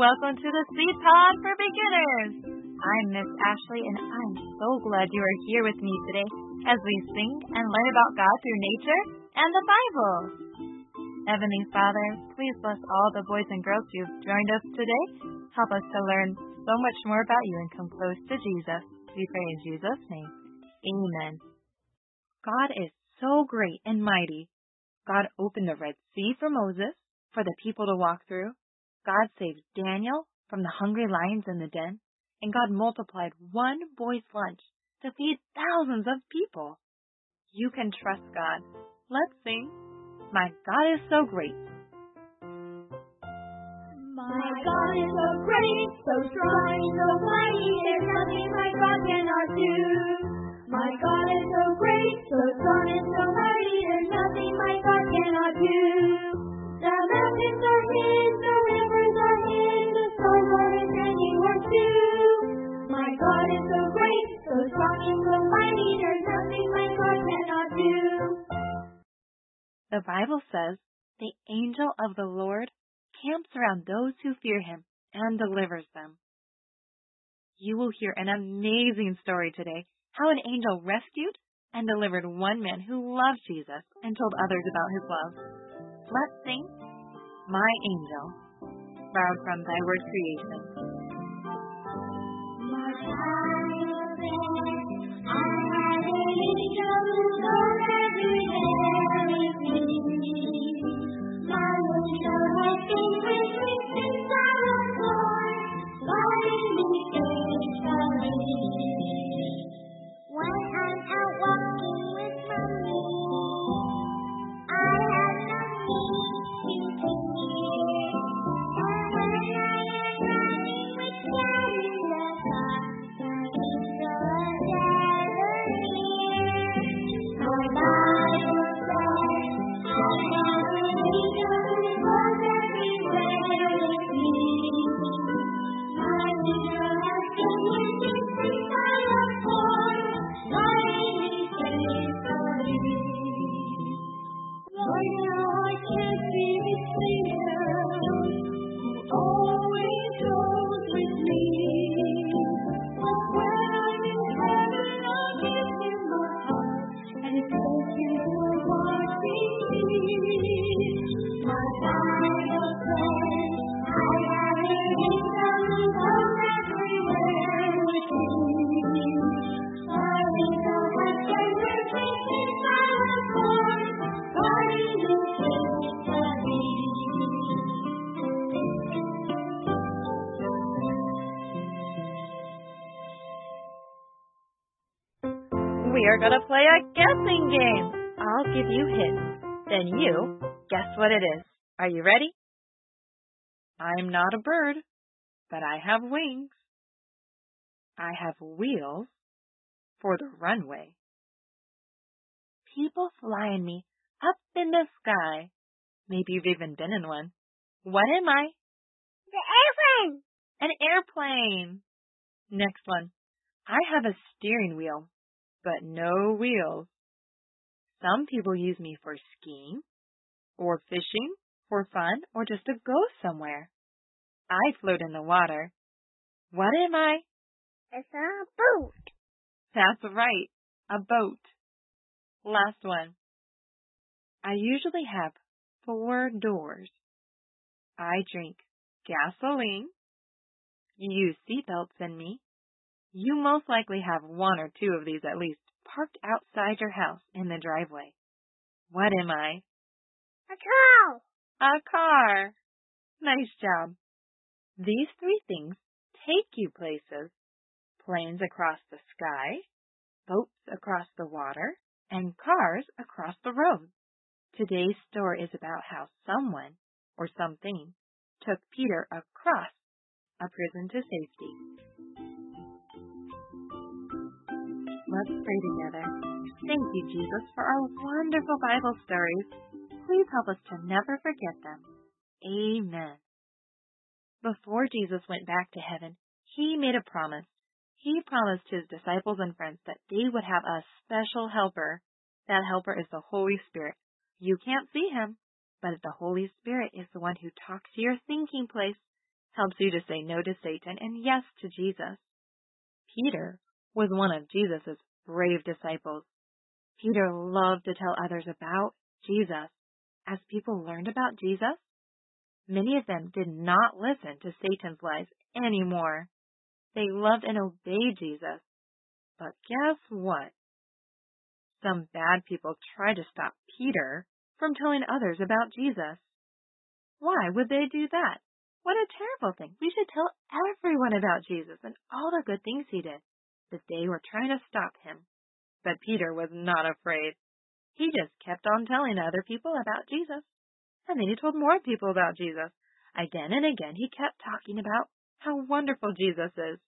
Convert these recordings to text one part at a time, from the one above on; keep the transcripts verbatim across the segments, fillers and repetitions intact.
welcome to the Seed Pod for Beginners. I'm Miss Ashley, and I'm so glad you are here with me today as we sing and learn about God through nature and the Bible. Heavenly Father, please bless all the boys and girls who've joined us today. Help us to learn so much more about you and come close to Jesus. We pray in Jesus' name. Amen. God is so great and mighty. God opened the Red Sea for Moses, for the people to walk through. God saved Daniel from the hungry lions in the den. And God multiplied one boy's lunch to feed thousands of people. You can trust God. Let's sing. My God is so great. My God is so great, so strong, so mighty, there's nothing my God cannot do. My God is so great, so strong and so mighty, there's nothing my God cannot do. The mountains are His, the rivers are His, the stars are His handiwork too. My God is so great, so strong and so mighty, there's nothing my God cannot do. The Bible says, the angel of the Lord camps around those who fear Him and delivers them. You will hear an amazing story today, how an angel rescued and delivered one man who loved Jesus and told others about His love. Let's sing, My Angel, borrowed from Thy Word Creation. My child said, I have an angel who goes everywhere with me. My angel has been with me since I was born, guiding me faithfully. When I'm out walking with Mommy, I have no need to fear. And when I am running with Dad in the car, my angel is ever near. My Bible says, I have an angel who goes everywhere with me. My angel has been with me since I was born, guiding me faithfully. Lord, now I can't see it clear, who always goes with me. But when I'm in heaven, I'll give Him my heart, and take Him where watching me. My Bible says, I have an angel who goes everywhere with me. My angel has been with me since I was born, guiding me faithfully. We are going to play a guessing game. I'll give you hints. Then you guess what it is. Are you ready? I'm not a bird, but I have wings. I have wheels for the runway. People fly in me up in the sky. Maybe you've even been in one. What am I? The airplane! An airplane. Next one. I have a steering wheel, but no wheels. Some people use me for skiing, or fishing, for fun, or just to go somewhere. I float in the water. What am I? It's a boat. That's right, a boat. Last one. I usually have four doors. I drink gasoline. You use seatbelts in me. You most likely have one or two of these at least parked outside your house in the driveway. What am I? A cow. A car. Nice job. These three things take you places. Planes across the sky, boats across the water, and cars across the road. Today's story is about how someone, or something, took Peter across a prison to safety. Let's pray together. Thank you, Jesus, for our wonderful Bible stories. Please help us to never forget them. Amen. Before Jesus went back to heaven, He made a promise. He promised His disciples and friends that they would have a special helper. That helper is the Holy Spirit. You can't see Him, but the Holy Spirit is the one who talks to your thinking place, helps you to say no to Satan and yes to Jesus. Peter was one of Jesus' brave disciples. Peter loved to tell others about Jesus. As people learned about Jesus, many of them did not listen to Satan's lies anymore. They loved and obeyed Jesus. But guess what? Some bad people tried to stop Peter from telling others about Jesus. Why would they do that? What a terrible thing. We should tell everyone about Jesus and all the good things he did. But they were trying to stop him. But Peter was not afraid. He just kept on telling other people about Jesus. And then he told more people about Jesus. Again and again he kept talking about how wonderful Jesus is.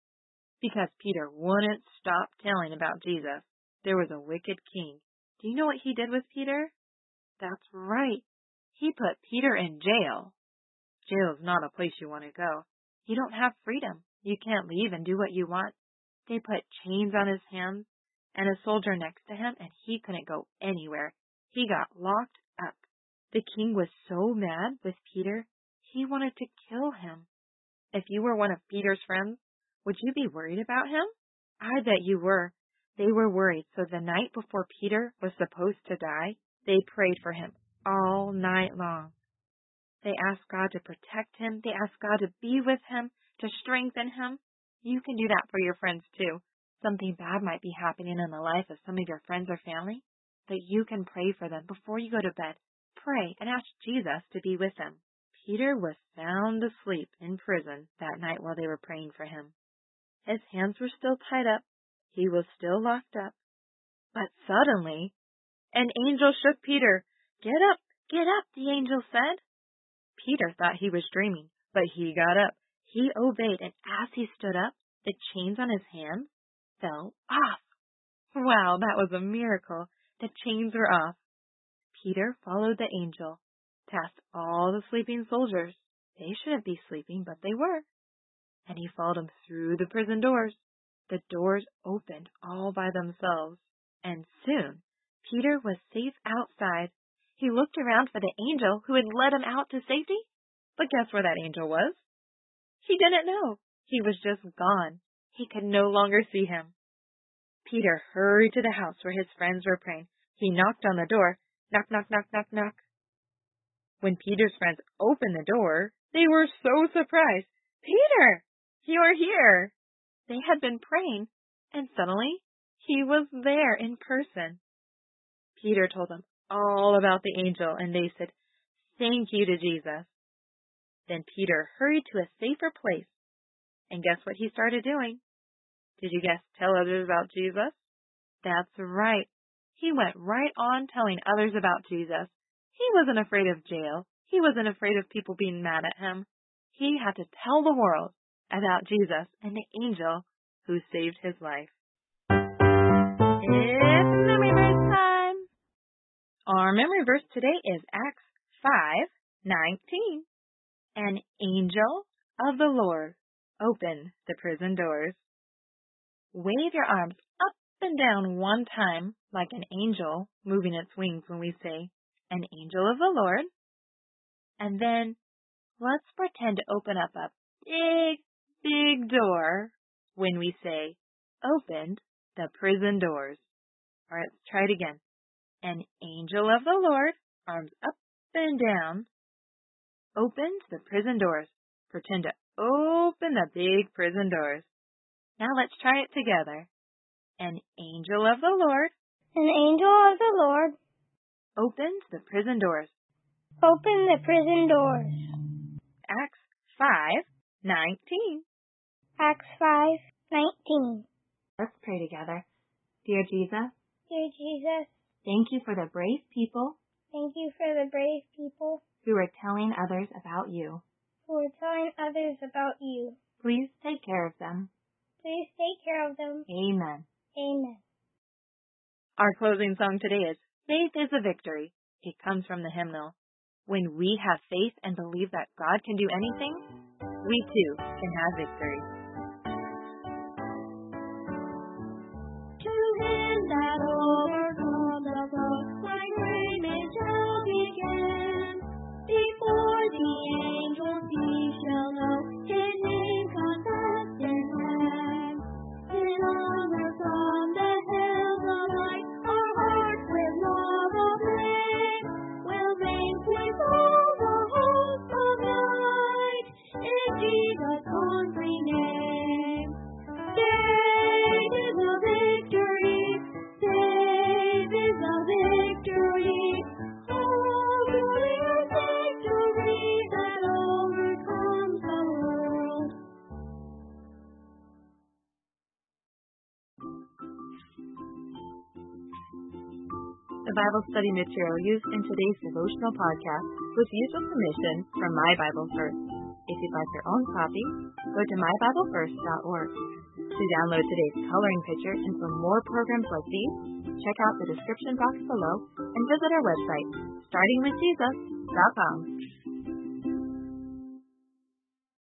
Because Peter wouldn't stop telling about Jesus, there was a wicked king. Do you know what he did with Peter? That's right. He put Peter in jail. Jail's not a place you want to go. You don't have freedom. You can't leave and do what you want. They put chains on his hands and a soldier next to him, and he couldn't go anywhere. He got locked up. The king was so mad with Peter, he wanted to kill him. If you were one of Peter's friends, would you be worried about him? I bet you were. They were worried, so the night before Peter was supposed to die, they prayed for him all night long. They asked God to protect him. They asked God to be with him, to strengthen him. You can do that for your friends too. Something bad might be happening in the life of some of your friends or family, but you can pray for them before you go to bed. Pray and ask Jesus to be with them. Peter was sound asleep in prison that night while they were praying for him. His hands were still tied up. He was still locked up. But suddenly, an angel shook Peter. "Get up, get up," the angel said. Peter thought he was dreaming, but he got up. He obeyed, and as he stood up, the chains on his hands fell off. Wow, that was a miracle. The chains were off. Peter followed the angel, past all the sleeping soldiers. They shouldn't be sleeping, but they were. And he followed them through the prison doors. The doors opened all by themselves, and soon Peter was safe outside. He looked around for the angel who had led him out to safety, but guess where that angel was? He didn't know. He was just gone. He could no longer see him. Peter hurried to the house where his friends were praying. He knocked on the door. Knock, knock, knock, knock, knock. When Peter's friends opened the door, they were so surprised. "Peter, you're here!" They had been praying, and suddenly he was there in person. Peter told them all about the angel, and they said, "Thank you to Jesus." Then Peter hurried to a safer place, and guess what he started doing? Did you guess tell others about Jesus? That's right. He went right on telling others about Jesus. He wasn't afraid of jail. He wasn't afraid of people being mad at him. He had to tell the world about Jesus and the angel who saved his life. It's memory verse time. Our memory verse today is Acts five nineteen. An angel of the Lord opened the prison doors. Wave your arms up and down one time like an angel moving its wings when we say, "An angel of the Lord." And then let's pretend to open up a big, big door when we say, "Opened the prison doors." All right, let's try it again. An angel of the Lord, arms up and down, opened the prison doors. Pretend to open the big prison doors. Now let's try it together. An angel of the Lord, An angel of the Lord, opened the prison doors. open the prison doors. Acts five nineteen. Acts five nineteen. Let's pray together. Dear Jesus, Dear Jesus, thank you for the brave people thank you for the brave people who are telling others about you. who are telling others about you. Please take care of them. Please take care of them. Amen. Amen. Our closing song today is Faith is a Victory. It comes from the hymnal. When we have faith and believe that God can do anything, we too can have victory. To him that overcomes the flood, my greatness shall begin. Before the angels he shall know The Bible study material used in today's devotional podcast was used with permission from My Bible First. If you'd like your own copy, go to my bible first dot org. To download today's coloring picture and for more programs like these, check out the description box below and visit our website, starting with jesus dot com.